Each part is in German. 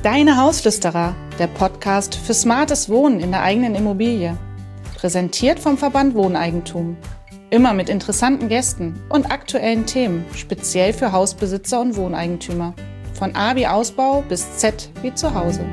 Deine Hausflüsterer, der Podcast für smartes Wohnen in der eigenen Immobilie. Präsentiert vom Verband Wohneigentum. Immer mit interessanten Gästen und aktuellen Themen, speziell für Hausbesitzer und Wohneigentümer. Von A wie Ausbau bis Z wie zu Hause.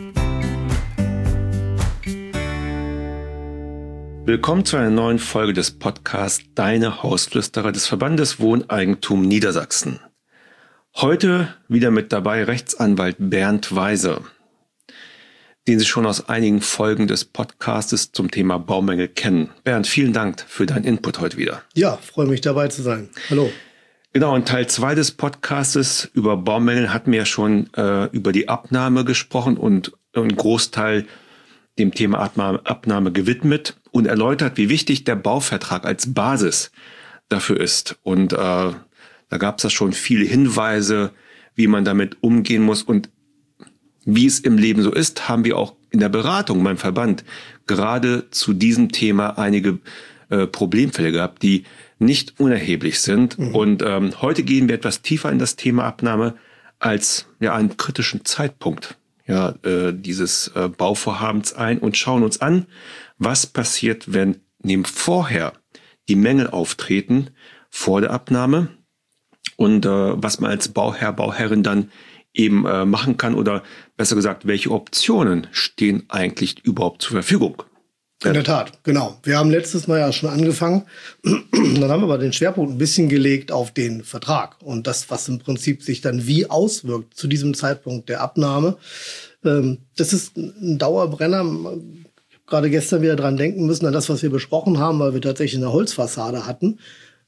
Willkommen zu einer neuen Folge des Podcasts Deine Hausflüsterer des Verbandes Wohneigentum Niedersachsen. Heute wieder mit dabei Rechtsanwalt Bernd Weise, den Sie schon aus einigen Folgen des Podcastes zum Thema Baumängel kennen. Bernd, vielen Dank für deinen Input heute wieder. Ja, freue mich dabei zu sein. Hallo. Genau, in Teil 2 des Podcastes über Baumängel hatten wir ja schon über die Abnahme gesprochen und einen Großteil dem Thema Abnahme gewidmet und erläutert, wie wichtig der Bauvertrag als Basis dafür ist. Und da gab es ja schon viele Hinweise, wie man damit umgehen muss. Und wie es im Leben so ist, haben wir auch in der Beratung beim Verband gerade zu diesem Thema einige Problemfälle gehabt, die nicht unerheblich sind. Und heute gehen wir etwas tiefer in das Thema Abnahme als einen kritischen Zeitpunkt dieses Bauvorhabens ein und schauen uns an, was passiert, wenn neben vorher die Mängel auftreten vor der Abnahme und was man als Bauherr, Bauherrin dann eben machen kann oder besser gesagt, welche Optionen stehen eigentlich überhaupt zur Verfügung. In der Tat, genau. Wir haben letztes Mal ja schon angefangen. Dann haben wir aber den Schwerpunkt ein bisschen gelegt auf den Vertrag und das, was im Prinzip sich dann wie auswirkt zu diesem Zeitpunkt der Abnahme. Das ist ein Dauerbrenner. Ich habe gerade gestern wieder dran denken müssen, an das, was wir besprochen haben, weil wir tatsächlich eine Holzfassade hatten.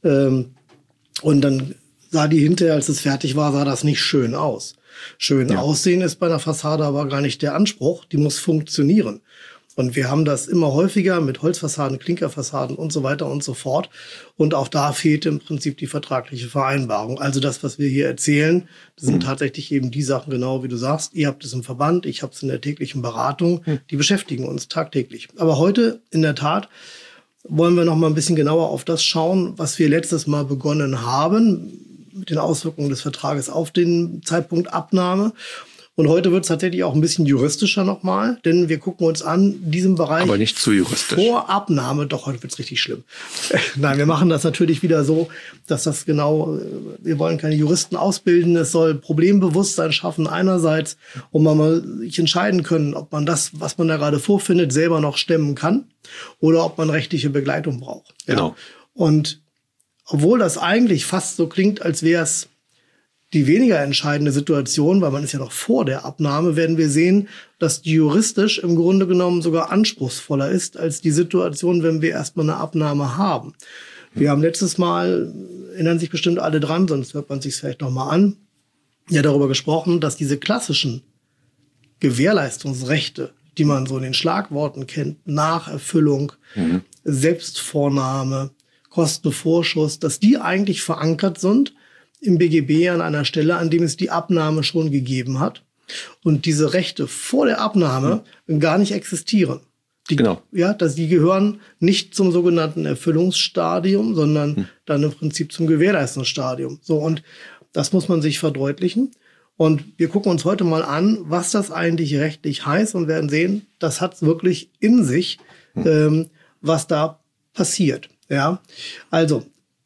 Und dann sah die hinterher, als es fertig war, sah das nicht schön aus. Schön aussehen ist bei einer Fassade aber gar nicht der Anspruch. Die muss funktionieren. Und wir haben das immer häufiger mit Holzfassaden, Klinkerfassaden und so weiter und so fort. Und auch da fehlt im Prinzip die vertragliche Vereinbarung. Also das, was wir hier erzählen, das sind tatsächlich eben die Sachen, genau wie du sagst. Ihr habt es im Verband, ich habe es in der täglichen Beratung. Die beschäftigen uns tagtäglich. Aber heute in der Tat wollen wir noch mal ein bisschen genauer auf das schauen, was wir letztes Mal begonnen haben, mit den Auswirkungen des Vertrages auf den Zeitpunkt Abnahme. Und heute wird es tatsächlich auch ein bisschen juristischer nochmal, denn wir gucken uns an, diesem Bereich. Aber nicht zu juristisch. Vor Abnahme, doch, heute wird es richtig schlimm. Nein, wir machen das natürlich wieder so, dass das genau, wir wollen keine Juristen ausbilden, es soll Problembewusstsein schaffen einerseits, und man mal sich entscheiden können, ob man das, was man da gerade vorfindet, selber noch stemmen kann oder ob man rechtliche Begleitung braucht. Genau. Und obwohl das eigentlich fast so klingt, als wäre es die weniger entscheidende Situation, weil man ist ja noch vor der Abnahme, werden wir sehen, dass die juristisch im Grunde genommen sogar anspruchsvoller ist als die Situation, wenn wir erstmal eine Abnahme haben. Wir haben letztes Mal, erinnern sich bestimmt alle dran, sonst hört man sich vielleicht nochmal an, ja darüber gesprochen, dass diese klassischen Gewährleistungsrechte, die man so in den Schlagworten kennt, Nacherfüllung, Selbstvornahme, Kostenvorschuss, dass die eigentlich verankert sind im BGB an einer Stelle, an dem es die Abnahme schon gegeben hat und diese Rechte vor der Abnahme gar nicht existieren. Die gehören nicht zum sogenannten Erfüllungsstadium, sondern dann im Prinzip zum Gewährleistungsstadium. So, und das muss man sich verdeutlichen. Und wir gucken uns heute mal an, was das eigentlich rechtlich heißt und werden sehen, das hat es wirklich in sich, was da passiert. Ja, also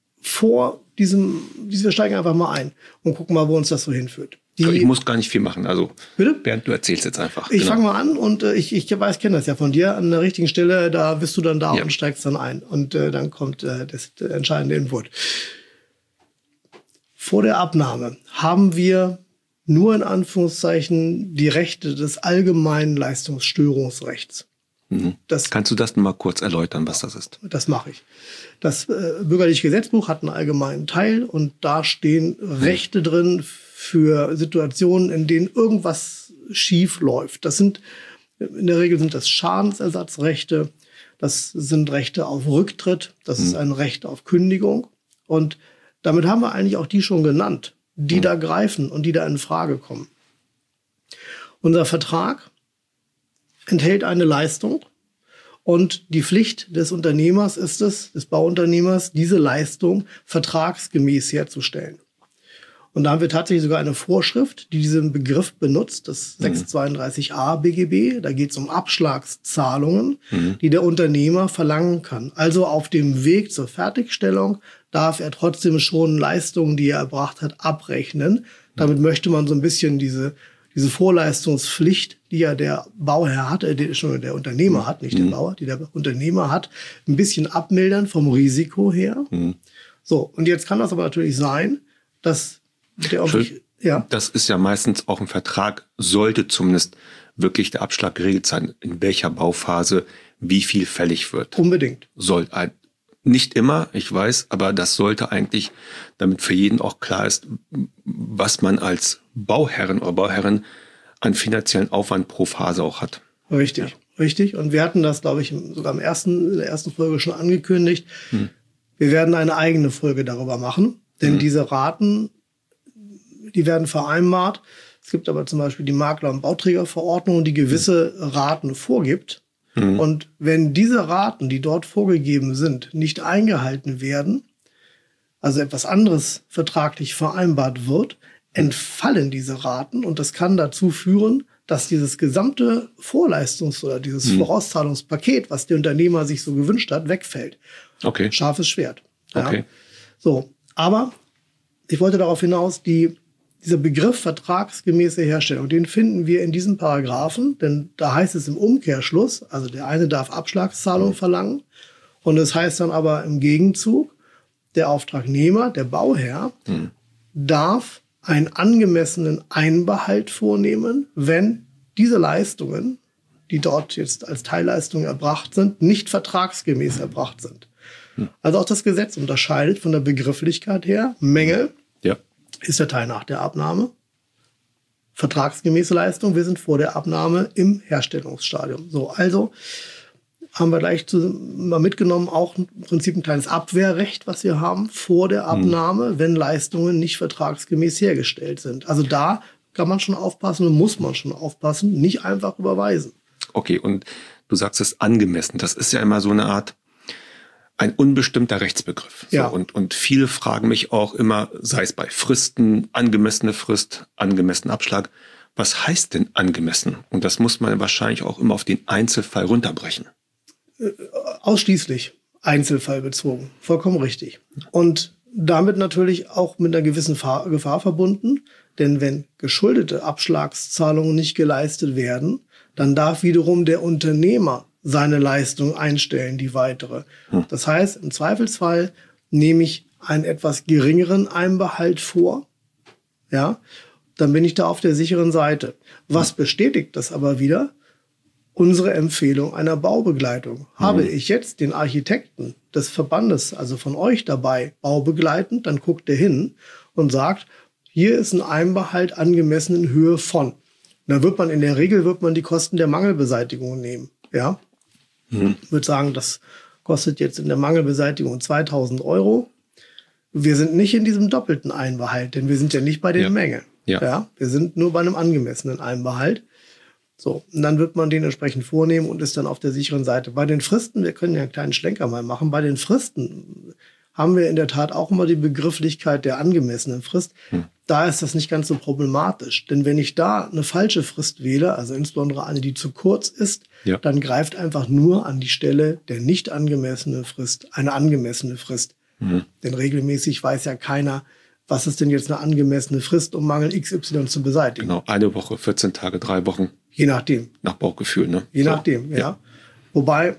wir steigen einfach mal ein und gucken mal, wo uns das so hinführt. Ich muss gar nicht viel machen. Also, bitte? Bernd, du erzählst jetzt einfach. Ich fange mal an und ich kenne das ja von dir. An der richtigen Stelle, da bist du dann da und steigst dann ein. Und dann kommt das entscheidende Input. Vor der Abnahme haben wir nur in Anführungszeichen die Rechte des allgemeinen Leistungsstörungsrechts. Kannst du das mal kurz erläutern, was das ist? Das mache ich. Das bürgerliche Gesetzbuch hat einen allgemeinen Teil und da stehen Rechte drin für Situationen, in denen irgendwas schief läuft. In der Regel sind das Schadensersatzrechte, das sind Rechte auf Rücktritt, das ist ein Recht auf Kündigung. Und damit haben wir eigentlich auch die schon genannt, die da greifen und die da in Frage kommen. Unser Vertrag enthält eine Leistung und die Pflicht des Unternehmers ist es, des Bauunternehmers, diese Leistung vertragsgemäß herzustellen. Und da haben wir tatsächlich sogar eine Vorschrift, die diesen Begriff benutzt, das 632a BGB. Da geht es um Abschlagszahlungen, die der Unternehmer verlangen kann. Also auf dem Weg zur Fertigstellung darf er trotzdem schon Leistungen, die er erbracht hat, abrechnen. Damit möchte man so ein bisschen diese Vorleistungspflicht, die ja der Bauherr hat, der Unternehmer hat, nicht der Bauer, die der Unternehmer hat, ein bisschen abmildern vom Risiko her. So, und jetzt kann das aber natürlich sein, dass das ist ja meistens auch im Vertrag, sollte zumindest wirklich der Abschlag geregelt sein, in welcher Bauphase wie viel fällig wird. Unbedingt. Nicht immer, ich weiß, aber das sollte eigentlich, damit für jeden auch klar ist, was man als Bauherrin oder Bauherrin an finanziellen Aufwand pro Phase auch hat. Richtig, ja. Richtig. Und wir hatten das, glaube ich, sogar in der ersten Folge schon angekündigt. Wir werden eine eigene Folge darüber machen, denn diese Raten, die werden vereinbart. Es gibt aber zum Beispiel die Makler- und Bauträgerverordnung, die gewisse Raten vorgibt. Und wenn diese Raten, die dort vorgegeben sind, nicht eingehalten werden, also etwas anderes vertraglich vereinbart wird, entfallen diese Raten. Und das kann dazu führen, dass dieses gesamte oder dieses Vorauszahlungspaket, was der Unternehmer sich so gewünscht hat, wegfällt. Okay. Scharfes Schwert. Ja. Okay. So, aber ich wollte darauf hinaus, dieser Begriff vertragsgemäße Herstellung, den finden wir in diesen Paragraphen, denn da heißt es im Umkehrschluss, also der eine darf Abschlagszahlung verlangen und es heißt dann aber im Gegenzug, der Auftragnehmer, der Bauherr, darf einen angemessenen Einbehalt vornehmen, wenn diese Leistungen, die dort jetzt als Teilleistungen erbracht sind, nicht vertragsgemäß erbracht sind. Also auch das Gesetz unterscheidet von der Begrifflichkeit her. Menge ist der Teil nach der Abnahme. Vertragsgemäße Leistung, wir sind vor der Abnahme im Herstellungsstadium. So, also haben wir gleich mal mitgenommen, auch im Prinzip ein kleines Abwehrrecht, was wir haben vor der Abnahme, wenn Leistungen nicht vertragsgemäß hergestellt sind. Also da kann man schon aufpassen und muss man schon aufpassen, nicht einfach überweisen. Okay, und du sagst es angemessen. Das ist ja immer so eine Art, ein unbestimmter Rechtsbegriff. Ja. So, und viele fragen mich auch immer, sei es bei Fristen, angemessene Frist, angemessenen Abschlag, was heißt denn angemessen? Und das muss man wahrscheinlich auch immer auf den Einzelfall runterbrechen. Ausschließlich einzelfallbezogen. Vollkommen richtig. Und damit natürlich auch mit einer gewissen Gefahr verbunden. Denn wenn geschuldete Abschlagszahlungen nicht geleistet werden, dann darf wiederum der Unternehmer seine Leistung einstellen, die weitere. Das heißt, im Zweifelsfall nehme ich einen etwas geringeren Einbehalt vor. Ja, dann bin ich da auf der sicheren Seite. Was bestätigt das aber wieder? Unsere Empfehlung einer Baubegleitung. Habe ich jetzt den Architekten des Verbandes, also von euch dabei, baubegleitend, dann guckt er hin und sagt, hier ist ein Einbehalt angemessen in Höhe von. Dann wird man in der Regel die Kosten der Mangelbeseitigung nehmen. Ja, ich würde sagen, das kostet jetzt in der Mangelbeseitigung 2.000 €. Wir sind nicht in diesem doppelten Einbehalt, denn wir sind ja nicht bei der Menge. Ja, wir sind nur bei einem angemessenen Einbehalt. So, und dann wird man den entsprechend vornehmen und ist dann auf der sicheren Seite. Bei den Fristen, wir können ja einen kleinen Schlenker mal machen, bei den Fristen haben wir in der Tat auch immer die Begrifflichkeit der angemessenen Frist. Da ist das nicht ganz so problematisch. Denn wenn ich da eine falsche Frist wähle, also insbesondere eine, die zu kurz ist, dann greift einfach nur an die Stelle der nicht angemessenen Frist eine angemessene Frist. Denn regelmäßig weiß ja keiner, was ist denn jetzt eine angemessene Frist, um Mangel XY zu beseitigen. Genau, 1 Woche, 14 Tage, 3 Wochen. Je nachdem. Nach Bauchgefühl, ne? Je nachdem, ja. Wobei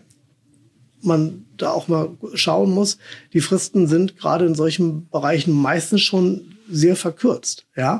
man da auch mal schauen muss, die Fristen sind gerade in solchen Bereichen meistens schon sehr verkürzt. Ja?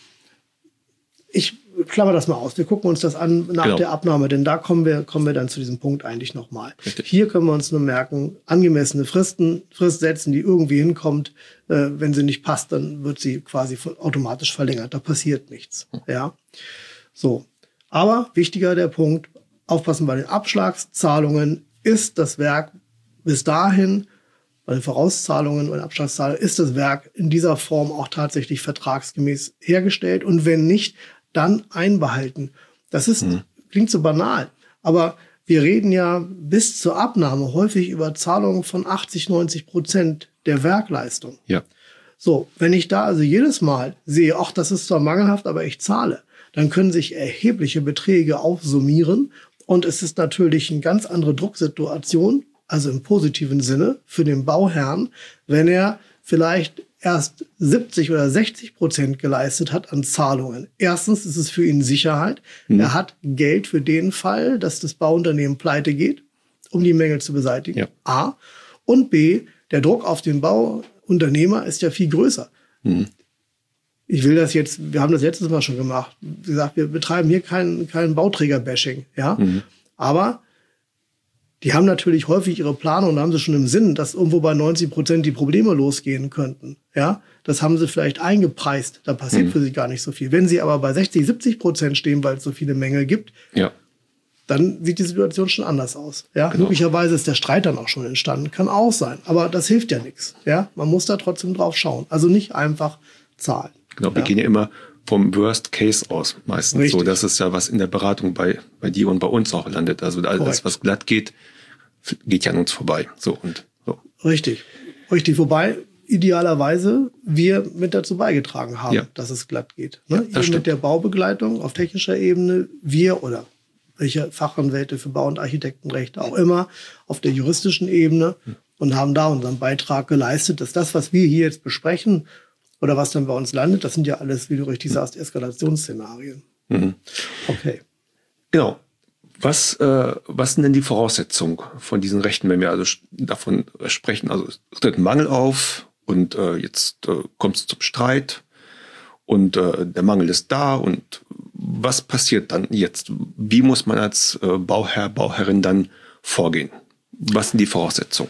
Ich klammer das mal aus. Wir gucken uns das an nach der Abnahme, denn da kommen wir dann zu diesem Punkt eigentlich nochmal. Hier können wir uns nur merken, angemessene Frist setzen, die irgendwie hinkommt. Wenn sie nicht passt, dann wird sie quasi automatisch verlängert. Da passiert nichts. Ja? So. Aber wichtiger der Punkt, aufpassen bei den Abschlagszahlungen. Ist das Werk bis dahin, bei den Vorauszahlungen und Abschlagszahlungen, ist das Werk in dieser Form auch tatsächlich vertragsgemäß hergestellt? Und wenn nicht, dann einbehalten. Das klingt so banal, aber wir reden ja bis zur Abnahme häufig über Zahlungen von 80-90% der Werkleistung. Ja. So, wenn ich da also jedes Mal sehe, ach, das ist zwar mangelhaft, aber ich zahle, dann können sich erhebliche Beträge aufsummieren und es ist natürlich eine ganz andere Drucksituation, also im positiven Sinne für den Bauherrn, wenn er vielleicht erst 70 oder 60% geleistet hat an Zahlungen. Erstens ist es für ihn Sicherheit. Er hat Geld für den Fall, dass das Bauunternehmen pleite geht, um die Mängel zu beseitigen. Ja. A. Und B. Der Druck auf den Bauunternehmer ist ja viel größer. Ich will das jetzt, wir haben das letztes Mal schon gemacht. Wie gesagt, wir betreiben hier kein Bauträger-Bashing. Ja? Aber die haben natürlich häufig ihre Planung und haben sie schon im Sinn, dass irgendwo bei 90% die Probleme losgehen könnten. Ja, das haben sie vielleicht eingepreist. Da passiert für sie gar nicht so viel. Wenn sie aber bei 60-70% stehen, weil es so viele Mängel gibt, dann sieht die Situation schon anders aus. Ja, möglicherweise ist der Streit dann auch schon entstanden. Kann auch sein. Aber das hilft ja nichts. Ja, man muss da trotzdem drauf schauen. Also nicht einfach zahlen. Genau, wir gehen ja immer vom Worst Case aus meistens. Richtig. So, das ist ja, was in der Beratung bei dir und bei uns auch landet. Also alles, was glatt geht, geht ja an uns vorbei. So. Richtig. Wobei idealerweise wir mit dazu beigetragen haben, dass es glatt geht. Ne? Ihr mit der Baubegleitung auf technischer Ebene, wir oder welche Fachanwälte für Bau- und Architektenrecht auch immer auf der juristischen Ebene und haben da unseren Beitrag geleistet, dass das, was wir hier jetzt besprechen oder was dann bei uns landet, das sind ja alles, wie du richtig sagst, Eskalationsszenarien. Okay. Genau. Was sind denn die Voraussetzungen von diesen Rechten, wenn wir also davon sprechen? Also es tritt ein Mangel auf und jetzt kommt es zum Streit und der Mangel ist da und was passiert dann jetzt? Wie muss man als Bauherr, Bauherrin dann vorgehen? Was sind die Voraussetzungen?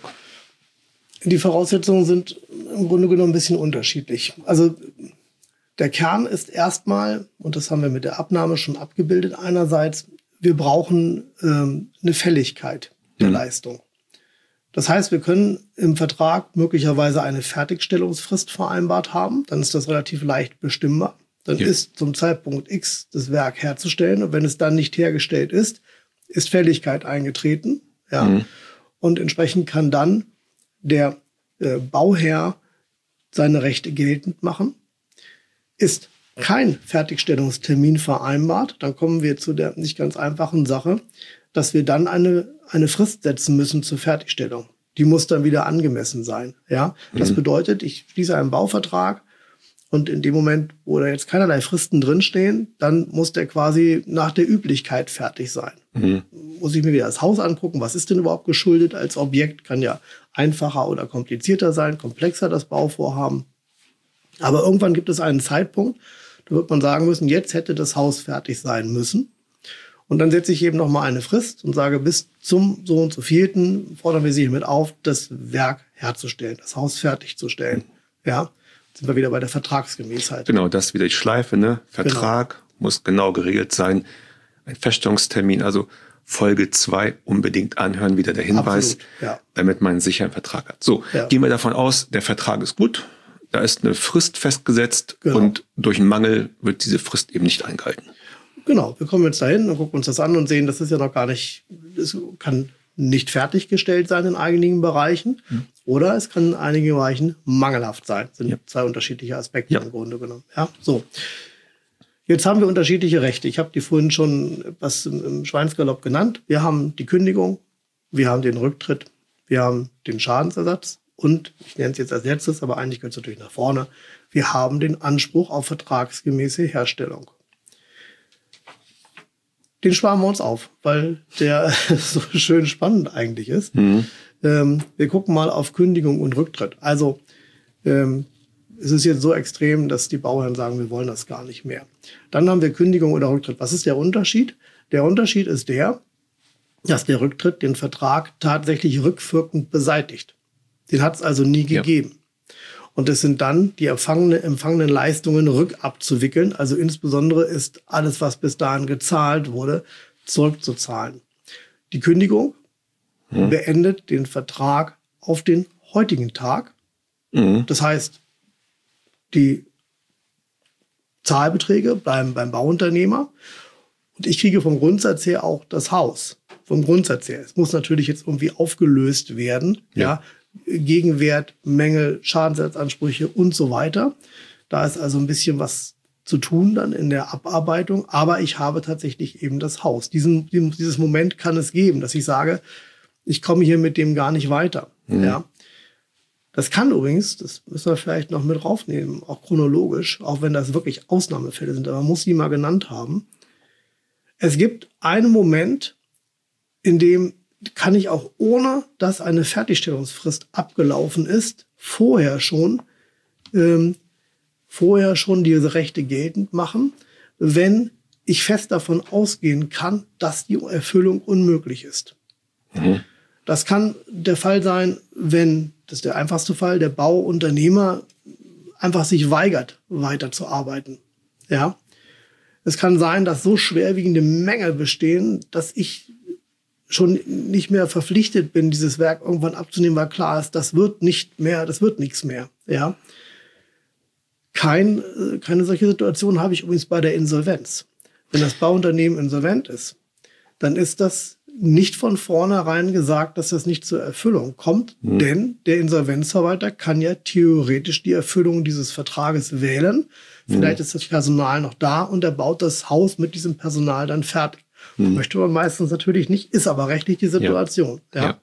Die Voraussetzungen sind im Grunde genommen ein bisschen unterschiedlich. Also der Kern ist erstmal, und das haben wir mit der Abnahme schon abgebildet, einerseits, wir brauchen eine Fälligkeit der Leistung. Das heißt, wir können im Vertrag möglicherweise eine Fertigstellungsfrist vereinbart haben. Dann ist das relativ leicht bestimmbar. Dann ist zum Zeitpunkt X das Werk herzustellen. Und wenn es dann nicht hergestellt ist, ist Fälligkeit eingetreten. Ja. Und entsprechend kann dann der Bauherr seine Rechte geltend machen. Ist kein Fertigstellungstermin vereinbart, dann kommen wir zu der nicht ganz einfachen Sache, dass wir dann eine Frist setzen müssen zur Fertigstellung. Die muss dann wieder angemessen sein. Ja, das bedeutet, ich schließe einen Bauvertrag und in dem Moment, wo da jetzt keinerlei Fristen drinstehen, dann muss der quasi nach der Üblichkeit fertig sein. Muss ich mir wieder das Haus angucken, was ist denn überhaupt geschuldet als Objekt, kann ja einfacher oder komplizierter sein, komplexer das Bauvorhaben. Aber irgendwann gibt es einen Zeitpunkt, da wird man sagen müssen, jetzt hätte das Haus fertig sein müssen. Und dann setze ich eben noch mal eine Frist und sage, bis zum so und so vierten fordern wir Sie hiermit auf, das Werk herzustellen, das Haus fertigzustellen. Ja, sind wir wieder bei der Vertragsgemäßheit. Genau, das ist wieder die Schleife, ne? Vertrag muss genau geregelt sein. Ein Feststellungstermin, also Folge 2 unbedingt anhören, wieder der Hinweis, damit man einen sicheren Vertrag hat. So, gehen wir davon aus, der Vertrag ist gut. Da ist eine Frist festgesetzt und durch einen Mangel wird diese Frist eben nicht eingehalten. Genau, wir kommen jetzt dahin und gucken uns das an und sehen, das ist ja noch gar nicht, es kann nicht fertiggestellt sein in einigen Bereichen oder es kann in einigen Bereichen mangelhaft sein. Das sind zwei unterschiedliche Aspekte im Grunde genommen. Ja, so. Jetzt haben wir unterschiedliche Rechte. Ich habe die vorhin schon etwas im Schweinsgalopp genannt. Wir haben die Kündigung, wir haben den Rücktritt, wir haben den Schadensersatz. Und ich nenne es jetzt als letztes, aber eigentlich gehört es natürlich nach vorne, wir haben den Anspruch auf vertragsgemäße Herstellung. Den sparen wir uns auf, weil der so schön spannend eigentlich ist. Wir gucken mal auf Kündigung und Rücktritt. Also es ist jetzt so extrem, dass die Bauherren sagen, wir wollen das gar nicht mehr. Dann haben wir Kündigung oder Rücktritt. Was ist der Unterschied? Der Unterschied ist dass der Rücktritt den Vertrag tatsächlich rückwirkend beseitigt. Den hat es also nie gegeben. Und es sind dann die empfangenen Leistungen rückabzuwickeln. Also insbesondere ist alles, was bis dahin gezahlt wurde, zurückzuzahlen. Die Kündigung beendet den Vertrag auf den heutigen Tag. Das heißt, die Zahlbeträge bleiben beim Bauunternehmer. Und ich kriege vom Grundsatz her auch das Haus. Vom Grundsatz her. Es muss natürlich jetzt irgendwie aufgelöst werden. Ja. Gegenwert, Mängel, Schadensersatzansprüche und so weiter. Da ist also ein bisschen was zu tun dann in der Abarbeitung. Aber ich habe tatsächlich eben das Haus. Dieses Moment kann es geben, dass ich sage, ich komme hier mit dem gar nicht weiter. Ja. Das kann übrigens, das müssen wir vielleicht noch mit raufnehmen, auch chronologisch, auch wenn das wirklich Ausnahmefälle sind, aber man muss die mal genannt haben. Es gibt einen Moment, in dem kann ich auch, ohne dass eine Fertigstellungsfrist abgelaufen ist, vorher schon diese Rechte geltend machen, wenn ich fest davon ausgehen kann, dass die Erfüllung unmöglich ist. Das kann der Fall sein, wenn, das ist der einfachste Fall, der Bauunternehmer einfach sich weigert, weiterzuarbeiten. Ja. Es kann sein, dass so schwerwiegende Mängel bestehen, dass ich schon nicht mehr verpflichtet bin, dieses Werk irgendwann abzunehmen, weil klar ist, das wird nichts mehr. Ja. Keine solche Situation habe ich übrigens bei der Insolvenz. Wenn das Bauunternehmen insolvent ist, dann ist das nicht von vornherein gesagt, dass das nicht zur Erfüllung kommt, denn der Insolvenzverwalter kann ja theoretisch die Erfüllung dieses Vertrages wählen. Vielleicht ist das Personal noch da und er baut das Haus mit diesem Personal dann fertig. Möchte man meistens natürlich nicht, ist aber rechtlich die Situation. Ja.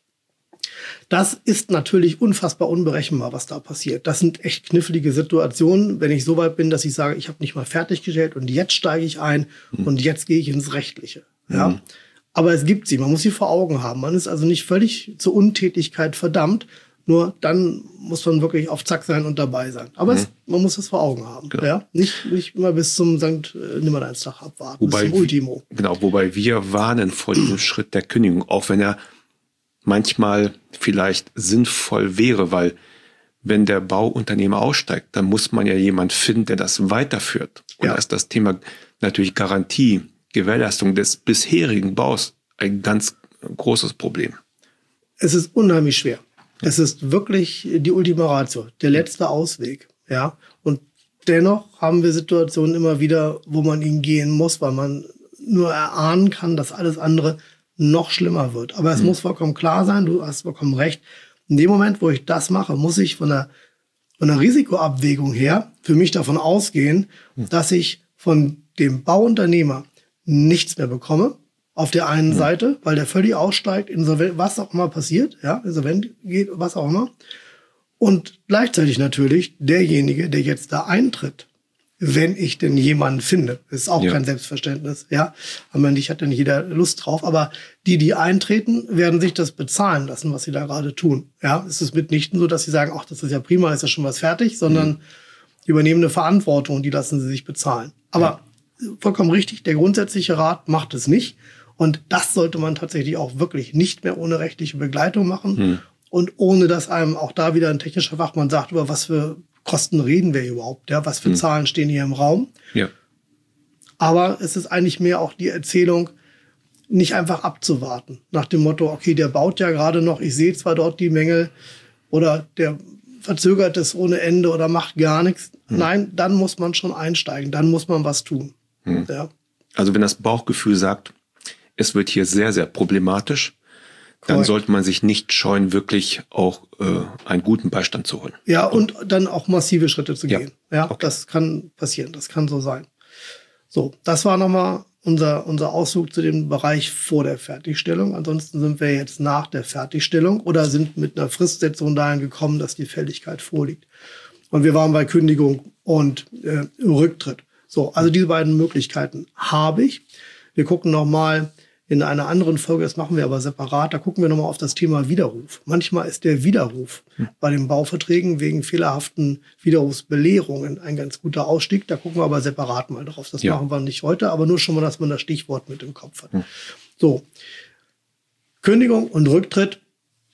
Das ist natürlich unfassbar unberechenbar, was da passiert. Das sind echt knifflige Situationen, wenn ich so weit bin, dass ich sage, ich habe nicht mal fertiggestellt und jetzt steige ich ein und jetzt gehe ich ins Rechtliche. Ja. Aber es gibt sie, man muss sie vor Augen haben. Man ist also nicht völlig zur Untätigkeit verdammt, nur dann muss man wirklich auf Zack sein und dabei sein. Aber man muss es vor Augen haben. Genau. Ja? Nicht immer bis zum Sankt Nimmerleinstag abwarten, bis zum Ultimo. Genau, wobei wir warnen vor diesem Schritt der Kündigung, auch wenn er manchmal vielleicht sinnvoll wäre, weil wenn der Bauunternehmer aussteigt, dann muss man ja jemand finden, der das weiterführt. Und da ist das Thema natürlich Garantie, Gewährleistung des bisherigen Baus ein ganz großes Problem. Es ist unheimlich schwer. Es ist wirklich die Ultima Ratio, der letzte Ausweg. Ja? Und dennoch haben wir Situationen immer wieder, wo man ihn gehen muss, weil man nur erahnen kann, dass alles andere noch schlimmer wird. Aber es muss vollkommen klar sein, du hast vollkommen recht. In dem Moment, wo ich das mache, muss ich von der Risikoabwägung her für mich davon ausgehen, dass ich von dem Bauunternehmer nichts mehr bekomme. Auf der einen Seite, weil der völlig aussteigt, insolvent, was auch immer passiert, ja, insolvent geht, was auch immer. Und gleichzeitig natürlich derjenige, der jetzt da eintritt, wenn ich denn jemanden finde, ist auch kein Selbstverständnis, ja. Aber nicht hat dann jeder Lust drauf, aber die eintreten, werden sich das bezahlen lassen, was sie da gerade tun, ja. Es ist mitnichten so, dass sie sagen, ach, das ist ja prima, ist ja schon was fertig, sondern die übernehmen eine Verantwortung, die lassen sie sich bezahlen. Aber vollkommen richtig, der grundsätzliche Rat macht es nicht. Und das sollte man tatsächlich auch wirklich nicht mehr ohne rechtliche Begleitung machen. Und ohne, dass einem auch da wieder ein technischer Fachmann sagt, über was für Kosten reden wir überhaupt, ja, was für Zahlen stehen hier im Raum. Ja. Aber es ist eigentlich mehr auch die Erzählung, nicht einfach abzuwarten. Nach dem Motto, okay, der baut ja gerade noch, ich sehe zwar dort die Mängel oder der verzögert es ohne Ende oder macht gar nichts. Nein, dann muss man schon einsteigen, dann muss man was tun. Ja. Also wenn das Bauchgefühl sagt, es wird hier sehr, sehr problematisch, dann sollte man sich nicht scheuen, wirklich auch einen guten Beistand zu holen. Ja, und dann auch massive Schritte zu gehen. Ja, okay. Das kann passieren, das kann so sein. So, das war nochmal unser Ausflug zu dem Bereich vor der Fertigstellung. Ansonsten sind wir jetzt nach der Fertigstellung oder sind mit einer Fristsetzung dahin gekommen, dass die Fälligkeit vorliegt. Und wir waren bei Kündigung und Rücktritt. So, also diese beiden Möglichkeiten habe ich. Wir gucken nochmal in einer anderen Folge, das machen wir aber separat, da gucken wir nochmal auf das Thema Widerruf. Manchmal ist der Widerruf bei den Bauverträgen wegen fehlerhaften Widerrufsbelehrungen ein ganz guter Ausstieg. Da gucken wir aber separat mal drauf. Das machen wir nicht heute, aber nur schon mal, dass man das Stichwort mit im Kopf hat. So, Kündigung und Rücktritt.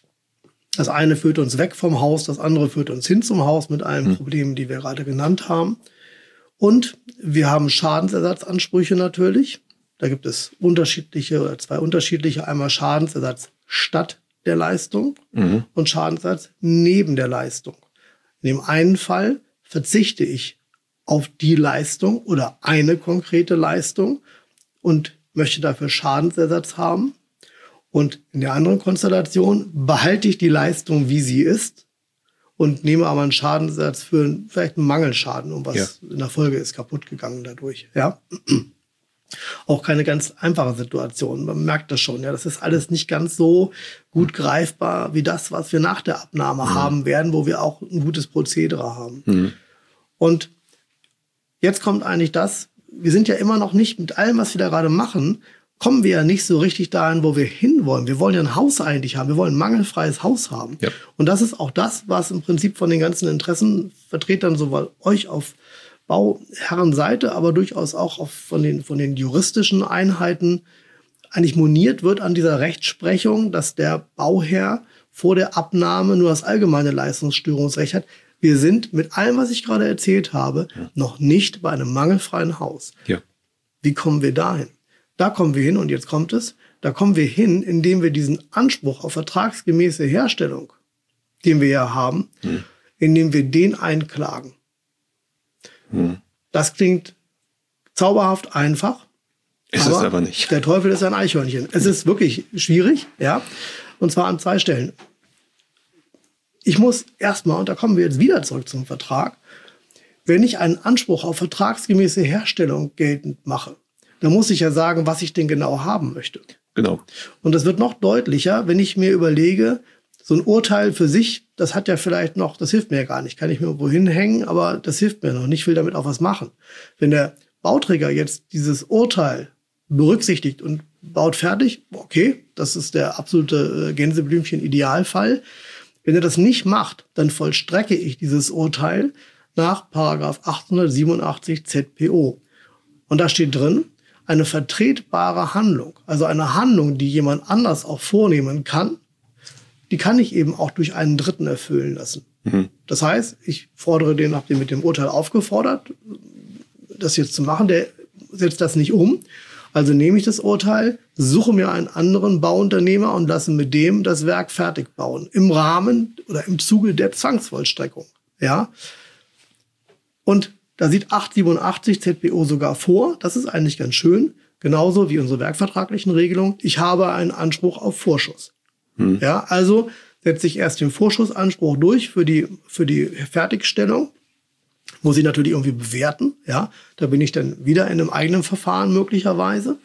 Das eine führt uns weg vom Haus, das andere führt uns hin zum Haus mit allen Problemen, die wir gerade genannt haben. Und wir haben Schadensersatzansprüche natürlich. Da gibt es zwei unterschiedliche. Einmal Schadensersatz statt der Leistung und Schadensersatz neben der Leistung. In dem einen Fall verzichte ich auf die Leistung oder eine konkrete Leistung und möchte dafür Schadensersatz haben. Und in der anderen Konstellation behalte ich die Leistung, wie sie ist, und nehme aber einen Schadensersatz für vielleicht einen Mangelschaden, um was in der Folge ist kaputt gegangen dadurch. Ja. Auch keine ganz einfache Situation. Man merkt das schon. Ja, das ist alles nicht ganz so gut greifbar wie das, was wir nach der Abnahme haben werden, wo wir auch ein gutes Prozedere haben. Und jetzt kommt eigentlich das, wir sind ja immer noch nicht mit allem, was wir da gerade machen, kommen wir ja nicht so richtig dahin, wo wir hinwollen. Wir wollen ja ein Haus eigentlich haben. Wir wollen ein mangelfreies Haus haben. Ja. Und das ist auch das, was im Prinzip von den ganzen Interessenvertretern sowohl euch auf Bauherrenseite, aber durchaus auch von den juristischen Einheiten eigentlich moniert wird an dieser Rechtsprechung, dass der Bauherr vor der Abnahme nur das allgemeine Leistungsstörungsrecht hat. Wir sind mit allem, was ich gerade erzählt habe, noch nicht bei einem mangelfreien Haus. Ja. Wie kommen wir dahin? Da kommen wir hin, und jetzt kommt es, da kommen wir hin, indem wir diesen Anspruch auf vertragsgemäße Herstellung, den wir ja haben, indem wir den einklagen. Das klingt zauberhaft einfach. Ist es aber nicht. Der Teufel ist ein Eichhörnchen. Es ist wirklich schwierig, ja. Und zwar an 2 Stellen. Ich muss erstmal, und da kommen wir jetzt wieder zurück zum Vertrag, wenn ich einen Anspruch auf vertragsgemäße Herstellung geltend mache, dann muss ich ja sagen, was ich denn genau haben möchte. Genau. Und das wird noch deutlicher, wenn ich mir überlege, so ein Urteil für sich, das hat ja vielleicht noch, das hilft mir ja gar nicht. Kann ich mir irgendwo hinhängen, aber das hilft mir noch nicht. Ich will damit auch was machen. Wenn der Bauträger jetzt dieses Urteil berücksichtigt und baut fertig, okay, das ist der absolute Gänseblümchen-Idealfall. Wenn er das nicht macht, dann vollstrecke ich dieses Urteil nach § 887 ZPO. Und da steht drin, eine vertretbare Handlung, also eine Handlung, die jemand anders auch vornehmen kann, die kann ich eben auch durch einen Dritten erfüllen lassen. Das heißt, ich fordere den, habe den mit dem Urteil aufgefordert, das jetzt zu machen, der setzt das nicht um. Also nehme ich das Urteil, suche mir einen anderen Bauunternehmer und lasse mit dem das Werk fertig bauen. Im Rahmen oder im Zuge der Zwangsvollstreckung. Ja. Und da sieht 887 ZPO sogar vor, das ist eigentlich ganz schön, genauso wie unsere werkvertraglichen Regelungen. Ich habe einen Anspruch auf Vorschuss. Ja, also setze ich erst den Vorschussanspruch durch für die Fertigstellung. Muss ich natürlich irgendwie bewerten. Ja, da bin ich dann wieder in einem eigenen Verfahren möglicherweise.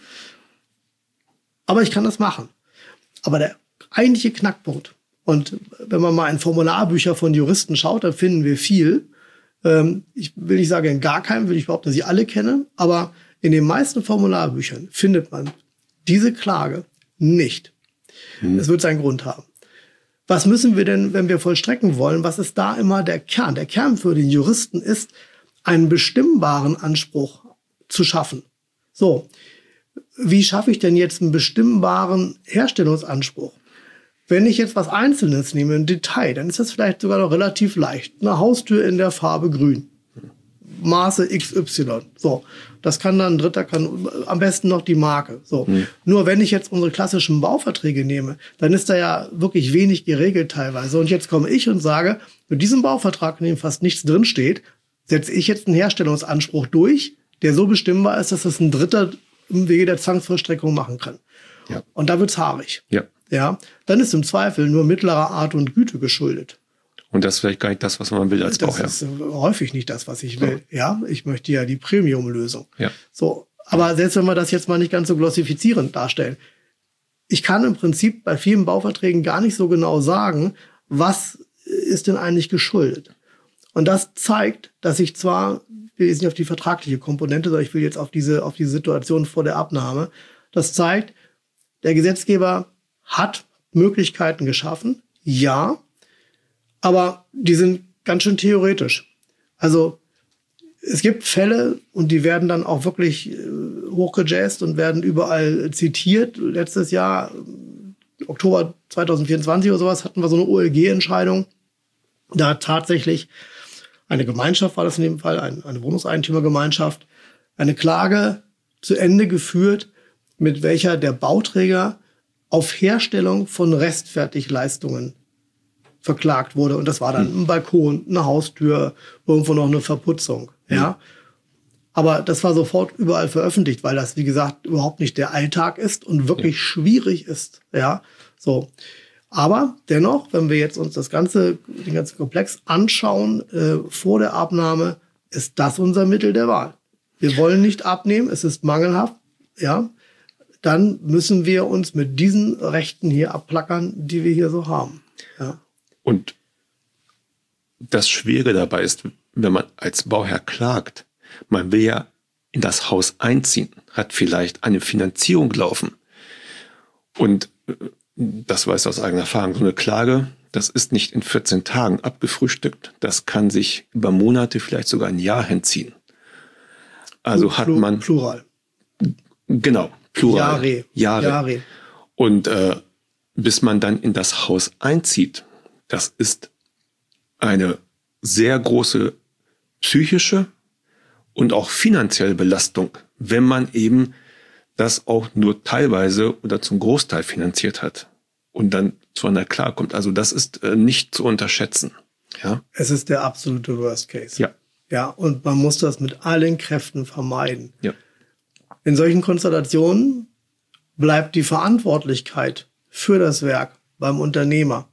Aber ich kann das machen. Aber der eigentliche Knackpunkt, und wenn man mal in Formularbücher von Juristen schaut, dann finden wir viel. Ich will nicht sagen, in gar keinem, will ich behaupten, dass ich alle kenne, aber in den meisten Formularbüchern findet man diese Klage nicht. Es wird seinen Grund haben. Was müssen wir denn, wenn wir vollstrecken wollen? Was ist da immer der Kern? Der Kern für den Juristen ist, einen bestimmbaren Anspruch zu schaffen. So, wie schaffe ich denn jetzt einen bestimmbaren Herstellungsanspruch? Wenn ich jetzt was Einzelnes nehme, ein Detail, dann ist das vielleicht sogar noch relativ leicht. Eine Haustür in der Farbe grün. Maße XY. So, das kann dann ein Dritter, kann am besten noch die Marke. So. Nur wenn ich jetzt unsere klassischen Bauverträge nehme, dann ist da ja wirklich wenig geregelt teilweise. Und jetzt komme ich und sage, mit diesem Bauvertrag, in dem fast nichts drinsteht, setze ich jetzt einen Herstellungsanspruch durch, der so bestimmbar ist, dass das ein Dritter im Wege der Zwangsvollstreckung machen kann. Ja. Und da wird's haarig. Ja. Ja, dann ist im Zweifel nur mittlerer Art und Güte geschuldet. Und das ist vielleicht gar nicht das, was man will als Bauherr. Das ist häufig nicht das, was ich will. Ja, ich möchte ja die Premium-Lösung. Ja. So, aber selbst wenn wir das jetzt mal nicht ganz so glossifizierend darstellen, ich kann im Prinzip bei vielen Bauverträgen gar nicht so genau sagen, was ist denn eigentlich geschuldet. Und das zeigt, dass ich zwar, ich will jetzt nicht auf die vertragliche Komponente, sondern ich will jetzt auf diese Situation vor der Abnahme, das zeigt, der Gesetzgeber hat Möglichkeiten geschaffen, ja, aber die sind ganz schön theoretisch. Also es gibt Fälle, und die werden dann auch wirklich hochgejazzt und werden überall zitiert. Letztes Jahr, Oktober 2024 oder sowas, hatten wir so eine OLG-Entscheidung. Da hat tatsächlich eine Gemeinschaft, war das in dem Fall, eine Wohnungseigentümergemeinschaft, eine Klage zu Ende geführt, mit welcher der Bauträger auf Herstellung von Restfertigleistungen verklagt wurde. Und das war dann ein Balkon, eine Haustür, irgendwo noch eine Verputzung. Ja. Aber das war sofort überall veröffentlicht, weil das, wie gesagt, überhaupt nicht der Alltag ist und wirklich schwierig ist. Ja, so. Aber dennoch, wenn wir jetzt uns den ganzen Komplex anschauen, vor der Abnahme, ist das unser Mittel der Wahl. Wir wollen nicht abnehmen, es ist mangelhaft, ja. Dann müssen wir uns mit diesen Rechten hier abplackern, die wir hier so haben. Ja. Und das Schwere dabei ist, wenn man als Bauherr klagt, man will ja in das Haus einziehen, hat vielleicht eine Finanzierung laufen. Und das weiß ich aus eigener Erfahrung, so eine Klage, das ist nicht in 14 Tagen abgefrühstückt. Das kann sich über Monate, vielleicht sogar ein Jahr hinziehen. Also hat man... Plural. Genau, plural. Jahre. Und bis man dann in das Haus einzieht, das ist eine sehr große psychische und auch finanzielle Belastung, wenn man eben das auch nur teilweise oder zum Großteil finanziert hat und dann zu einer Klage kommt. Also das ist nicht zu unterschätzen. Ja? Es ist der absolute Worst Case. Ja. Ja, und man muss das mit allen Kräften vermeiden. Ja. In solchen Konstellationen bleibt die Verantwortlichkeit für das Werk beim Unternehmer.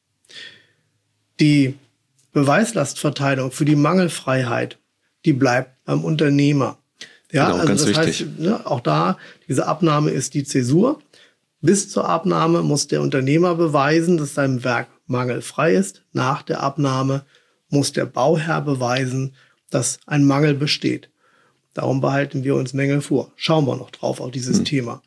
Die Beweislastverteilung für die Mangelfreiheit, die bleibt beim Unternehmer. Ja, genau, also ganz das wichtig. heißt, ne, auch da, diese Abnahme ist die Zäsur. Bis zur Abnahme muss der Unternehmer beweisen, dass sein Werk mangelfrei ist. Nach der Abnahme muss der Bauherr beweisen, dass ein Mangel besteht. Darum behalten wir uns Mängel vor. Schauen wir noch drauf auf dieses Thema.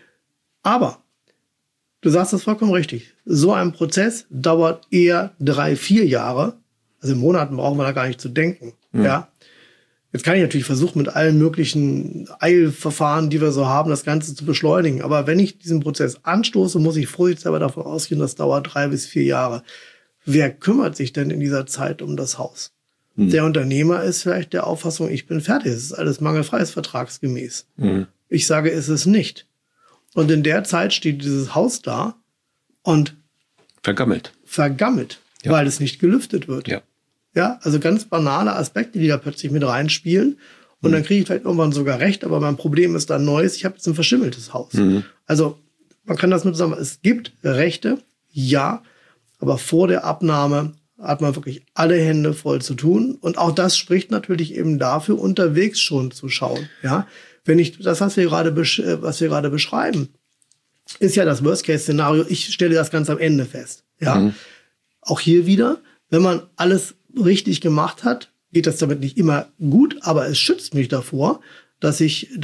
Aber, du sagst das vollkommen richtig, so ein Prozess dauert eher 3-4 Jahre. Also in Monaten brauchen wir da gar nicht zu denken. Ja. Jetzt kann ich natürlich versuchen, mit allen möglichen Eilverfahren, die wir so haben, das Ganze zu beschleunigen. Aber wenn ich diesen Prozess anstoße, muss ich vorsichtshalber davon ausgehen, das dauert 3 bis 4 Jahre. Wer kümmert sich denn in dieser Zeit um das Haus? Der Unternehmer ist vielleicht der Auffassung, ich bin fertig, es ist alles mangelfrei, ist vertragsgemäß. Ich sage, es ist nicht. Und in der Zeit steht dieses Haus da und vergammelt, ja, weil es nicht gelüftet wird. Ja. Ja, also ganz banale Aspekte, die da plötzlich mit reinspielen. Und dann kriege ich vielleicht irgendwann sogar recht, aber mein Problem ist dann neues, ich habe jetzt ein verschimmeltes Haus. Also man kann das nur zusammen, es gibt Rechte, ja, aber vor der Abnahme hat man wirklich alle Hände voll zu tun. Und auch das spricht natürlich eben dafür, unterwegs schon zu schauen. Ja, wenn ich das, was wir gerade beschreiben, ist ja das Worst-Case-Szenario. Ich stelle das ganz am Ende fest. Ja, auch hier wieder, wenn man alles richtig gemacht hat, geht das damit nicht immer gut, aber es schützt mich davor, oder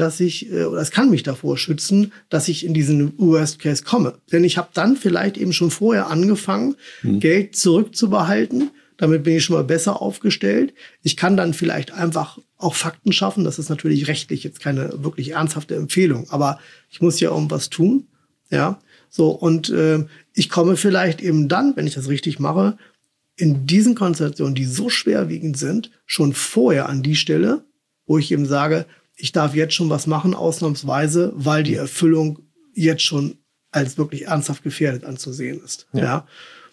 es kann mich davor schützen, dass ich in diesen Worst Case komme. Denn ich habe dann vielleicht eben schon vorher angefangen, Geld zurückzubehalten. Damit bin ich schon mal besser aufgestellt. Ich kann dann vielleicht einfach auch Fakten schaffen. Das ist natürlich rechtlich jetzt keine wirklich ernsthafte Empfehlung, aber ich muss ja irgendwas tun. Ja, so, und ich komme vielleicht eben dann, wenn ich das richtig mache, in diesen Konstellationen, die so schwerwiegend sind, schon vorher an die Stelle, wo ich eben sage, ich darf jetzt schon was machen, ausnahmsweise, weil die Erfüllung jetzt schon als wirklich ernsthaft gefährdet anzusehen ist. Ja.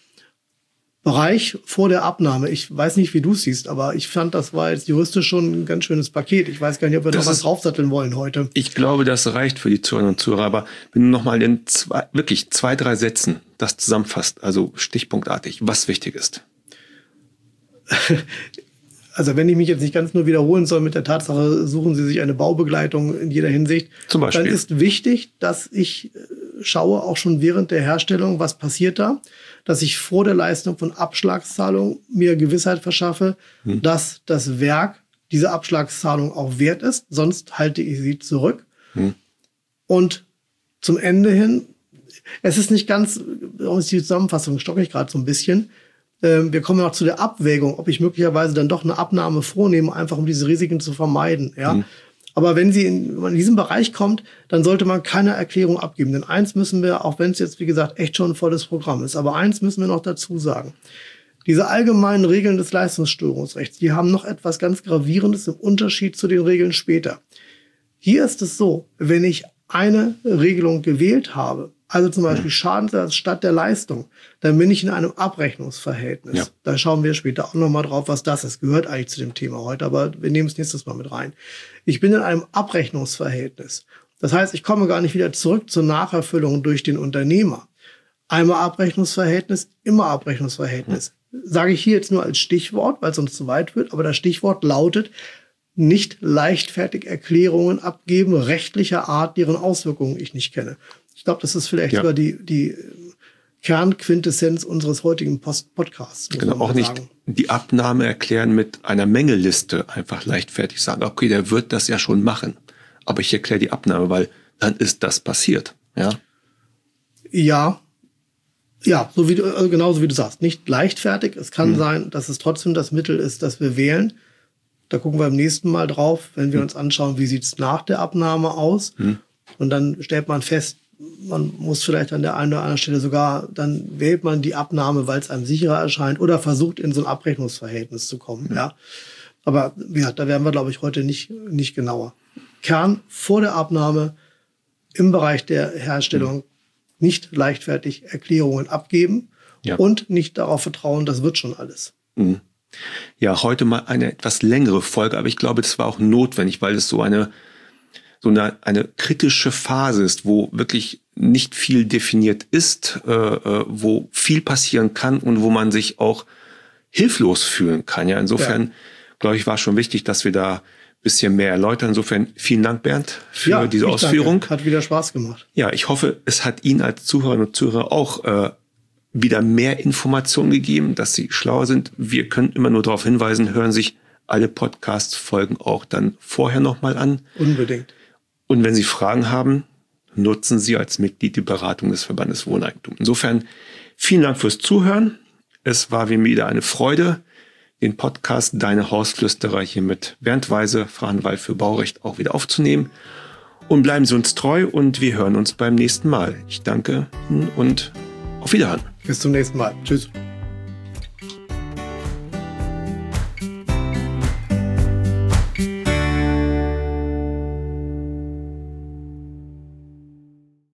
Bereich vor der Abnahme. Ich weiß nicht, wie du es siehst, aber ich fand, das war jetzt juristisch schon ein ganz schönes Paket. Ich weiß gar nicht, ob wir noch was draufsatteln wollen heute. Ich glaube, das reicht für die Zuhörer und Zuhörer. Aber wenn du nochmal in 2-3 Sätzen das zusammenfasst, also stichpunktartig, was wichtig ist. Also wenn ich mich jetzt nicht ganz nur wiederholen soll mit der Tatsache, suchen Sie sich eine Baubegleitung in jeder Hinsicht, zum Beispiel, dann ist wichtig, dass ich schaue, auch schon während der Herstellung, was passiert da, dass ich vor der Leistung von Abschlagszahlung mir Gewissheit verschaffe, dass das Werk diese Abschlagszahlung auch wert ist, sonst halte ich sie zurück. Und zum Ende hin, es ist nicht ganz, die Zusammenfassung stocke ich gerade so ein bisschen, wir kommen noch zu der Abwägung, ob ich möglicherweise dann doch eine Abnahme vornehme, einfach um diese Risiken zu vermeiden. Ja? Aber wenn man in diesen Bereich kommt, dann sollte man keine Erklärung abgeben. Denn eins müssen wir, auch wenn es jetzt, wie gesagt, echt schon ein volles Programm ist, aber eins müssen wir noch dazu sagen. Diese allgemeinen Regeln des Leistungsstörungsrechts, die haben noch etwas ganz Gravierendes im Unterschied zu den Regeln später. Hier ist es so, wenn ich eine Regelung gewählt habe, Also zum Beispiel Schadensersatz statt der Leistung. Dann bin ich in einem Abrechnungsverhältnis. Ja. Da schauen wir später auch nochmal drauf, was das ist. Gehört eigentlich zu dem Thema heute, aber wir nehmen es nächstes Mal mit rein. Ich bin in einem Abrechnungsverhältnis. Das heißt, ich komme gar nicht wieder zurück zur Nacherfüllung durch den Unternehmer. Einmal Abrechnungsverhältnis, immer Abrechnungsverhältnis. Sage ich hier jetzt nur als Stichwort, weil es sonst zu weit wird, aber das Stichwort lautet, nicht leichtfertig Erklärungen abgeben, rechtlicher Art, deren Auswirkungen ich nicht kenne. Ich glaube, das ist vielleicht sogar die Kernquintessenz unseres heutigen Podcasts. Genau, auch nicht die Abnahme erklären mit einer Mängelliste, einfach leichtfertig sagen, okay, der wird das ja schon machen, aber ich erkläre die Abnahme, weil dann ist das passiert. Ja, genauso wie du sagst, nicht leichtfertig. Es kann sein, dass es trotzdem das Mittel ist, das wir wählen. Da gucken wir beim nächsten Mal drauf, wenn wir uns anschauen, wie sieht es nach der Abnahme aus. Und dann stellt man fest, man muss vielleicht an der einen oder anderen Stelle sogar, dann wählt man die Abnahme, weil es einem sicherer erscheint oder versucht, in so ein Abrechnungsverhältnis zu kommen. Ja. Aber ja, da werden wir, glaube ich, heute nicht genauer. Kern vor der Abnahme im Bereich der Herstellung nicht leichtfertig Erklärungen abgeben und nicht darauf vertrauen, das wird schon alles. Ja, heute mal eine etwas längere Folge, aber ich glaube, das war auch notwendig, weil es so eine kritische Phase ist, wo wirklich nicht viel definiert ist, wo viel passieren kann und wo man sich auch hilflos fühlen kann. Ja, insofern, glaube ich, war schon wichtig, dass wir da ein bisschen mehr erläutern. Insofern vielen Dank, Bernd, für diese Ausführung. Danke. Hat wieder Spaß gemacht. Ja, ich hoffe, es hat Ihnen als Zuhörerinnen und Zuhörer auch wieder mehr Informationen gegeben, dass Sie schlauer sind. Wir können immer nur darauf hinweisen, hören sich alle Podcast-Folgen auch dann vorher nochmal an. Unbedingt. Und wenn Sie Fragen haben, nutzen Sie als Mitglied die Beratung des Verbandes Wohneigentum. Insofern vielen Dank fürs Zuhören. Es war mir wieder eine Freude, den Podcast Deine Hausflüsterer hier mit Bernd Weise, Fachanwalt für Baurecht, auch wieder aufzunehmen. Und bleiben Sie uns treu und wir hören uns beim nächsten Mal. Ich danke Ihnen und auf Wiederhören. Bis zum nächsten Mal. Tschüss.